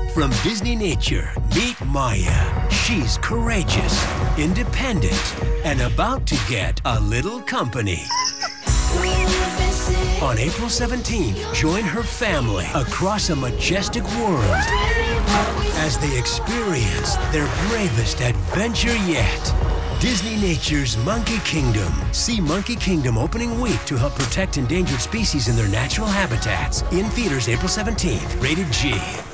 From Disney Nature, meet Maya. She's courageous, independent, and about to get a little company. On April 17th, join her family across a majestic world as they experience their bravest adventure yet. Disney Nature's Monkey Kingdom. See Monkey Kingdom opening week to help protect endangered species in their natural habitats. In theaters April 17th. Rated G.